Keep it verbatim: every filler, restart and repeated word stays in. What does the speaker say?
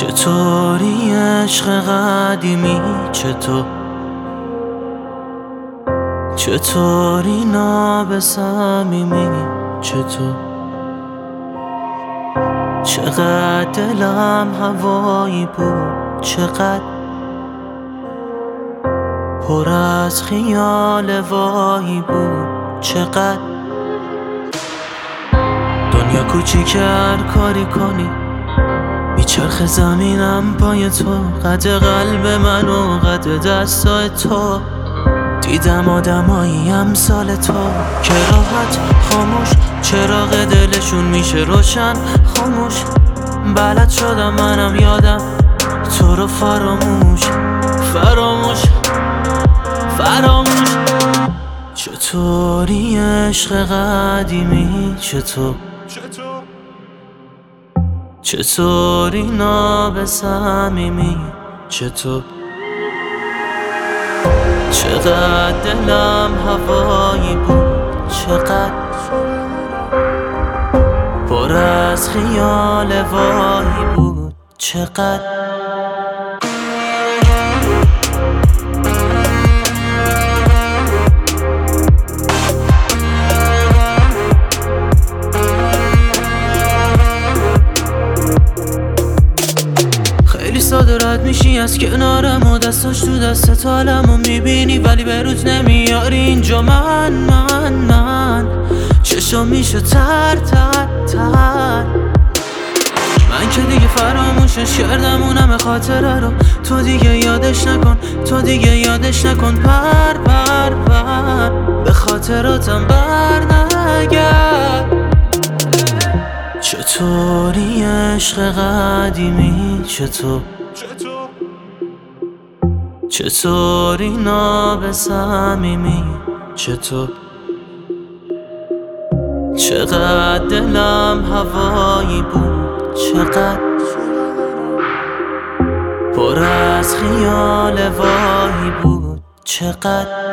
چطوری عشق قدیمی؟ چطور چطوری ناب صمیمی؟ چطور چقدر دلم هوایی بود، چقدر پر از خیال وایی بود، چقدر دنیا کوچیک هر کاری کنی میچرخ زمینم پای تو، قد قلب من و قد دستای تو. دیدم آدمایی امثال تو که راحت خاموش چراغ دلشون میشه روشن خاموش. بلد شدم منم یادم تو رو فراموش فراموش فراموش. چطوری عشق قدیمی؟ چطور چطوری ناب صمیمی؟ چطور چقدر دلم هوایی بود، چقدر پر از خیال وایی بود، چقدر ساده رد میشی از کنارم و دستاش تو دست حالمو میبینی، ولی به روز نمیاری اینجا. من من من چشام میشه تر تر تر. من که دیگه فراموشش کردم اونم خاطره رو، تو دیگه یادش نکن تو دیگه یادش نکن. پر پر پر به خاطراتم بر نگرد. چطوری عشق قدیمی؟ چطور چطوری ناب صمیمی؟ چطور چقدر دلم هوایی بود، چقدر پر از خیال وایی بود، چقدر